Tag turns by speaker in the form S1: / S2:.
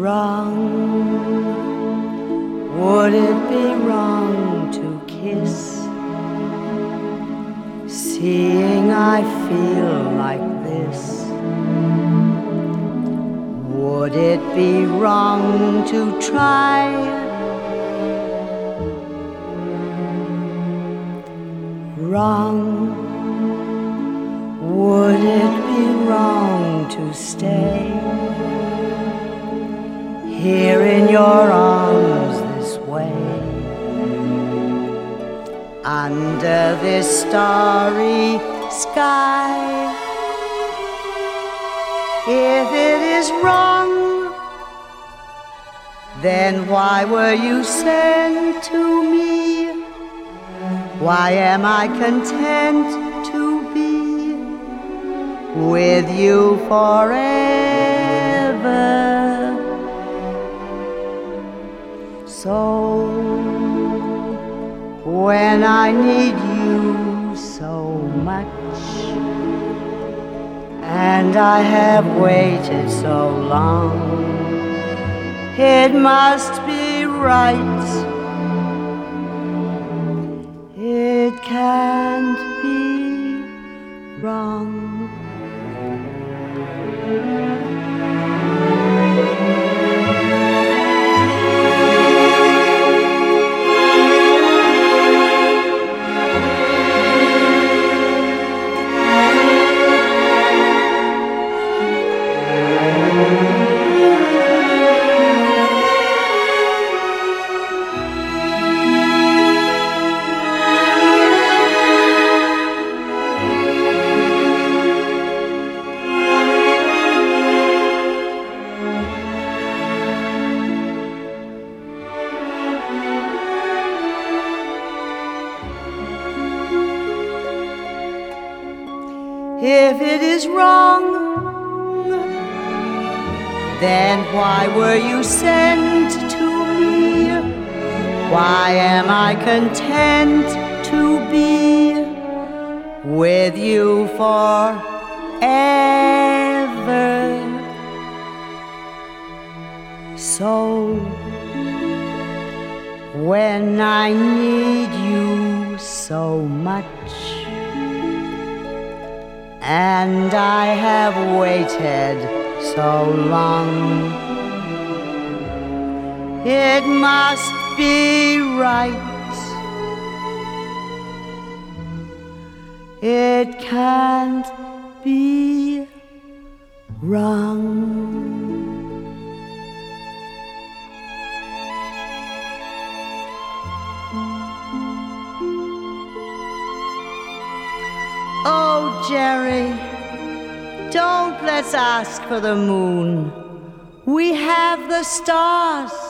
S1: Wrong, would it be wrong to kiss, seeing I feel like this? Would it be wrong to try? Wrong, would it be wrong to stay here in your arms this way, under this starry sky? If it is wrong, then why were you sent to me? Why am I content to be with you forever? So when I need you so much, and I have waited so long, it must be right. It can't be wrong. If it is wrong, then why were you sent to me? Why am I content to be with you forever? So when I need you so much, and I have waited so long, it must be right. It can't be wrong. Oh, Jerry, don't let's ask for the moon. We have the stars.